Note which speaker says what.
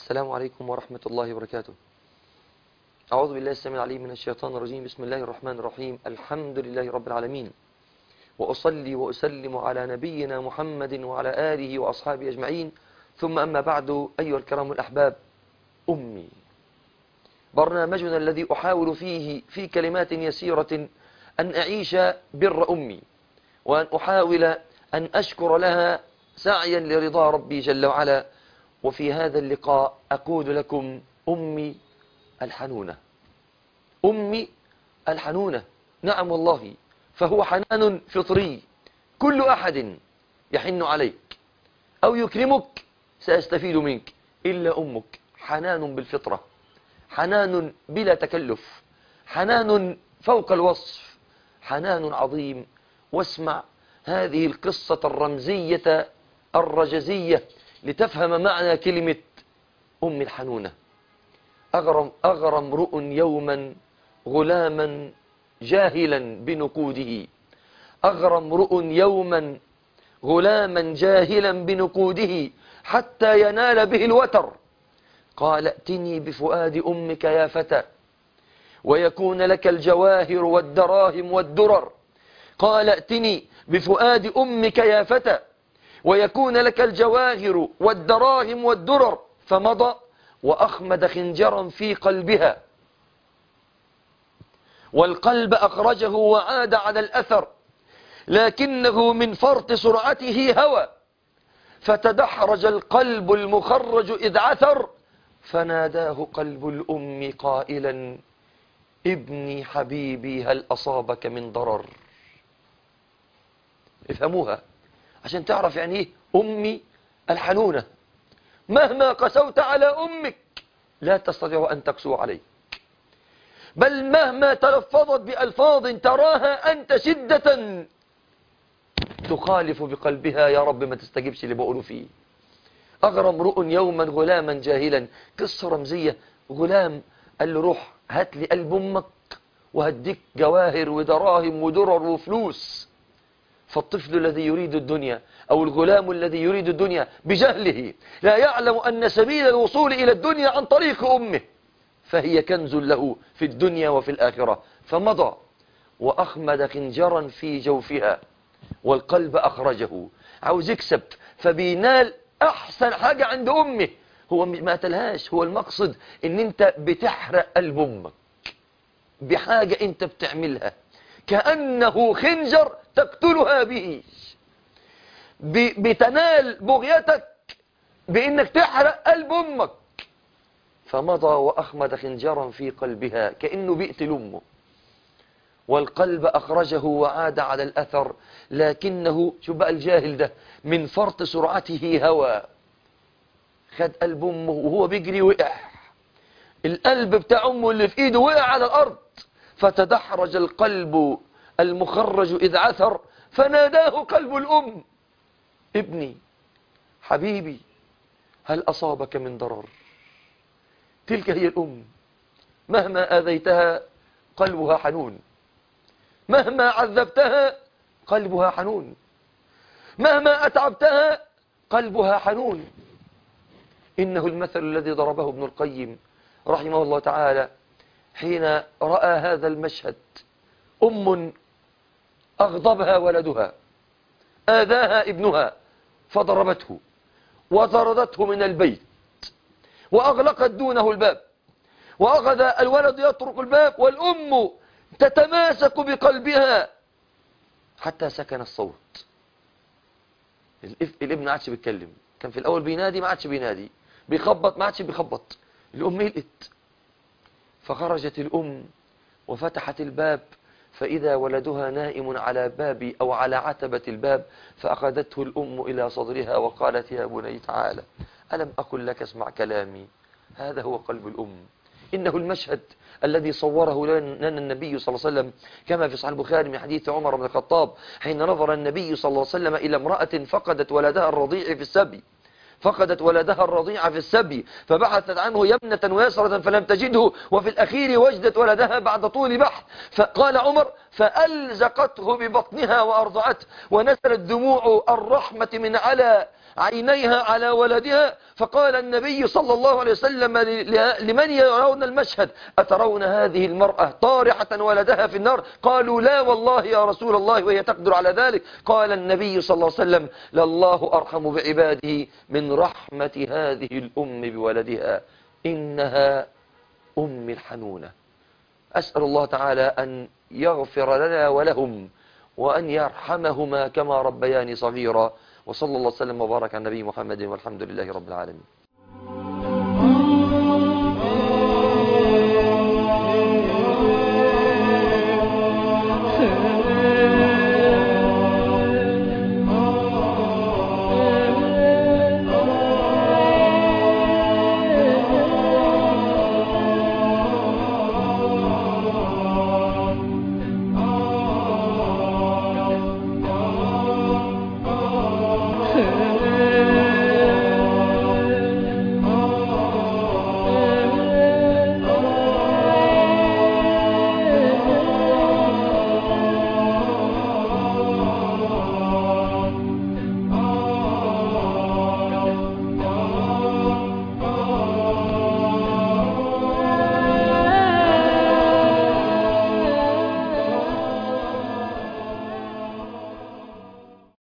Speaker 1: السلام عليكم ورحمة الله وبركاته. أعوذ بالله السميع العليم من الشيطان الرجيم. بسم الله الرحمن الرحيم. الحمد لله رب العالمين، وأصلي وأسلم على نبينا محمد وعلى آله وأصحابه أجمعين، ثم أما بعد. أيها الكرام الأحباب، أمي، برنامجنا الذي أحاول فيه في كلمات يسيرة أن أعيش بر أمي، وأن أحاول أن أشكر لها سعيا لرضا ربي جل وعلا. وفي هذا اللقاء أقول لكم أمي الحنونة. أمي الحنونة، نعم والله، فهو حنان فطري. كل أحد يحن عليك أو يكرمك سأستفيد منك، إلا أمك. حنان بالفطرة، حنان بلا تكلف، حنان فوق الوصف، حنان عظيم. واسمع هذه القصة الرمزية الرجزية لتفهم معنى كلمة أم الحنونة. أغرى امرؤ يوما غلاما جاهلا بنقوده. أغرى امرؤ يوما غلاما جاهلا بنقوده حتى ينال به الوتر. قال ائتني بفؤاد أمك يا فتى، ويكون لك الجواهر والدراهم والدرر. قال ائتني بفؤاد أمك يا فتى، ويكون لك الجواهر والدراهم والدرر. فمضى وأخمد خنجرا في قلبها، والقلب أخرجه وعاد على الأثر، لكنه من فرط سرعته هوى. فتدحرج القلب المخرج إذ عثر، فناداه قلب الأم قائلا ابني حبيبي هل أصابك من ضرر. افهموها عشان تعرف يعني ايه أمي الحنونة. مهما قسوت على أمك لا تستطيع أن تقسو عليك، بل مهما تلفظت بألفاظ تراها أنت شدة تخالف بقلبها. يا رب ما تستجيبش اللي بقوله فيه. أغرى امرؤ يوما غلاما جاهلا. قصة رمزية. غلام قال له روح هات لي قلب أمك وهديك جواهر ودراهم ودرر وفلوس. فالطفل الذي يريد الدنيا أو الغلام الذي يريد الدنيا بجهله لا يعلم أن سبيل الوصول إلى الدنيا عن طريق أمه، فهي كنز له في الدنيا وفي الآخرة. فمضى وأخمد خنجرا في جوفها، والقلب أخرجه. عاوز يكسب فبينال أحسن حاجة عند أمه. هو ما تلهاش، هو المقصد إن أنت بتحرق قلب أمك بحاجة أنت بتعملها، كأنه خنجر تقتلها به. بتنال بغيتك بأنك تحرق قلب أمك. فمضى وأخمد خنجرا في قلبها، كأنه بيقتل أمه، والقلب أخرجه وعاد على الأثر، لكنه شو بقى الجاهل ده من فرط سرعته هوى. خد قلب أمه وهو بيجري وقع، القلب بتاع أمه اللي في إيده وقع على الأرض. فتدحرج القلب المخرج إذ عثر، فناداه قلب الأم ابني حبيبي هل أصابك من ضرر. تلك هي الأم، مهما آذيتها قلبها حنون، مهما عذبتها قلبها حنون، مهما أتعبتها قلبها حنون. إنه المثل الذي ضربه ابن القيم رحمه الله تعالى حين رأى هذا المشهد. أم أغضبها ولدها، آذاها ابنها فضربته وطردته من البيت وأغلقت دونه الباب، وأخذ الولد يطرق الباب والأم تتماسك بقلبها حتى سكن الصوت. الابن ما عادش بيتكلم، كان في الأول بينادي ما عادش بينادي، بيخبط ما عادش بيخبط. الأم قلقت، فخرجت الأم وفتحت الباب، فإذا ولدها نائم على باب أو على عتبة الباب. فأخذته الأم إلى صدرها وقالت يا بني تعالى، ألم أقل لك اسمع كلامي. هذا هو قلب الأم. إنه المشهد الذي صوره لنا النبي صلى الله عليه وسلم كما في صحيح البخاري من حديث عمر بن الخطاب حين نظر النبي صلى الله عليه وسلم إلى امرأة فقدت ولدها الرضيع في السبي، فقدت ولدها الرضيع في السبي، فبحثت عنه يمنة ويسرة فلم تجده، وفي الأخير وجدت ولدها بعد طول بحث. فقال عمر فألزقته ببطنها وأرضعته، ونزلت دموع الرحمة من على عينيها على ولدها، فقال النبي صلى الله عليه وسلم لمن يرون المشهد: أترون هذه المرأة طارحة ولدها في النار؟ قالوا: لا والله يا رسول الله، وهي تقدر على ذلك. قال النبي صلى الله عليه وسلم: لله أرحم بعباده من رحمة هذه الأم بولدها، إنها أم الحنونة. أسأل الله تعالى أن يغفر لنا ولهم، وأن يرحمهما كما ربياني صغيرا. وصلى الله وسلم وبارك على النبي محمد، والحمد لله رب العالمين.